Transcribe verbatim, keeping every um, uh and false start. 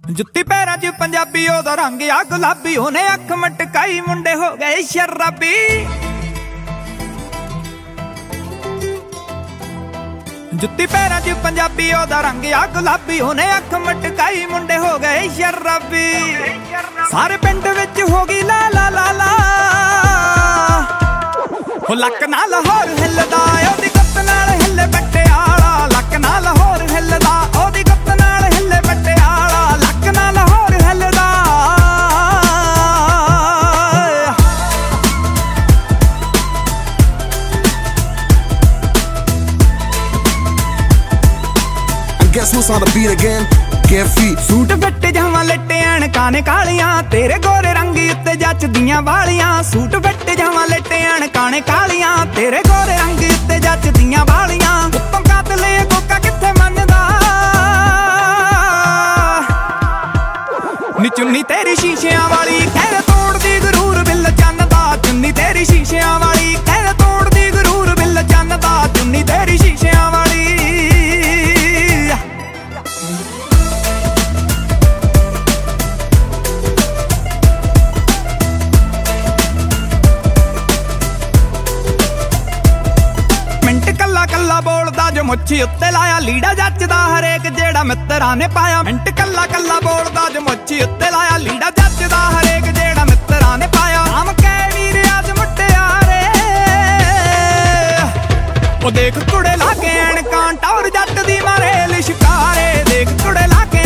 जुत्ती पैरां च पंजाबी ओदा रंग आ गुलाबी, ओने अख मटकाई मुंडे हो गए शराबी। जुत्ती पैरां च पंजाबी ओदा रंग आ गुलाबी, ओने अख मटकाई मुंडे हो गए शराबी। सारे पिंड विच हो गई ला ला ला ला, हो लक ना लाहौर हिलदा ओदी गुत्त नाल हिले पटियाला। लक ना लाहौर हिलदा ओदी गुत्त नाल हिले पटियाला, लक ना लाहौर हिलदा। Guess who's on the beat again? Get feet. Suit फट जावां लट्टे अणकां ने कालियां, तेरे गोरे रंग उत्ते जचदियां वालियां। सूट फट जावां लट्टे अणकां ने कालियां, तेरे गोरे रंग उत्ते जचदियां वालियां। उत्तों कातले कोका कित्थे मनदा, नी चुन्नी तेरी शीशियां वाली कहर तोड़दी गरूर बिल चन्नदा। चुन्नी तेरी शीशियां वाली कहर तोड़दी गरूर बिल चन्नदा। चुन्नी तेरी शीशियां वाली। कल्ला कल्ला बोलदा जो मुच्छी उत्ते लाया, लीड़ा जचदा हरेक जेड़ा मित्तरां ने पाया। मिंट कल्ला कल्ला बोलदा जो मुच्छी उत्ते लाया, लीड़ा जचदा हरेक जेड़ा मित्तरां ने पाया। आम कै वीर अज मुटियारे, ओ देख कुड़े लाके अणकां टौर जट दी मारे लिशकारे। देख कुड़े लाके